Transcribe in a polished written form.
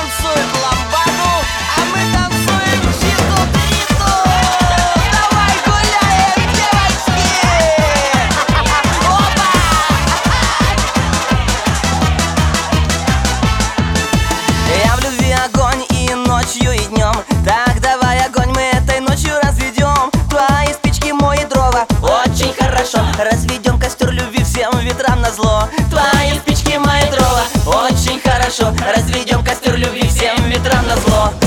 танцует ламбаду, а мы танцуем читу-питу. Давай гуляем, девочки! Опа! Я в любви огонь и ночью, и днем. Так давай огонь мы этой ночью разведем. Твои спички, мои дрова. Очень хорошо. Разведем костер любви всем ветрам назло. Твои спички, мои дрова. Очень хорошо. Разведем костер любви всем ветрам назло.